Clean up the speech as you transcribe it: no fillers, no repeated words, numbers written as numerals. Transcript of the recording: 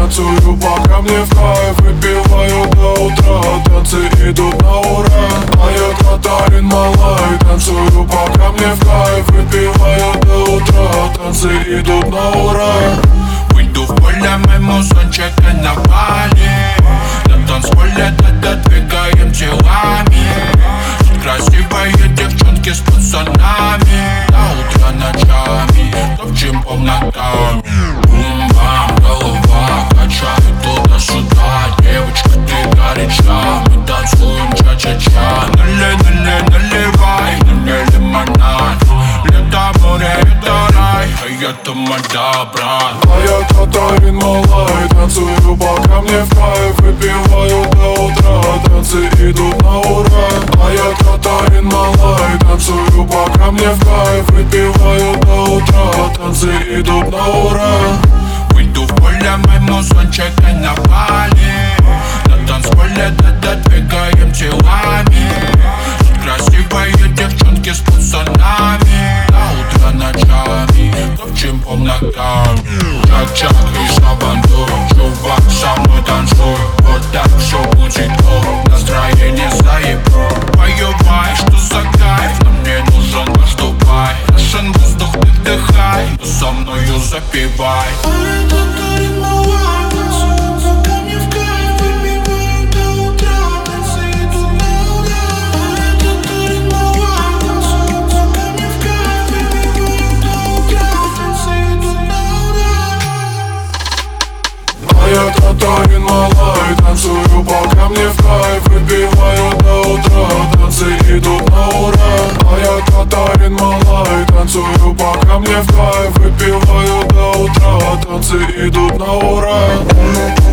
танцую, пока мне в кайф. Выпиваю до утра, танцы идут на ура. А я Катарин Малай, танцую, пока мне в кайф. Выпиваю до утра, танцы идут на ура. Выйду в поле, мы музончика на Бали. На танцполе двигаем телами. Тут красивые девчонки с пацанами. До утра ночами топчем по ногам. Бум-бам, голова качает туда-сюда. Девочка, ты горяча, мы танцуем ча-ча-ча. Наливай, лимонад. Лето, море, это рай, а это мода, брат. А я Катарин Малай, танцую, пока мне в кайф. Выпиваю до утра, танцы идут на ура. А я Катарин Малай, танцую, пока мне в кайф. Выпиваю до утра, танцы идут на ура. Выйду в поле, мы музончика на Бали. На танцполе двигаем телами. Тут красивые девчонки с пацанами. До утра ночами топчем по ногам. Чак-чак и шабанду, чувак, со мной танцуй. Вот так все будет ок, настроение заебу. Поебай, что за кайф, но мне нужен ваш Дубай. Крашен воздух, ты вдыхай, со мною запивай. Я Катарин Малай, танцую, пока мне в кайф. Выпиваю до утра, танцы идут на ура. А я Катарин Малай, танцую, пока мне в кайф. Выпиваю до утра, танцы идут на ура.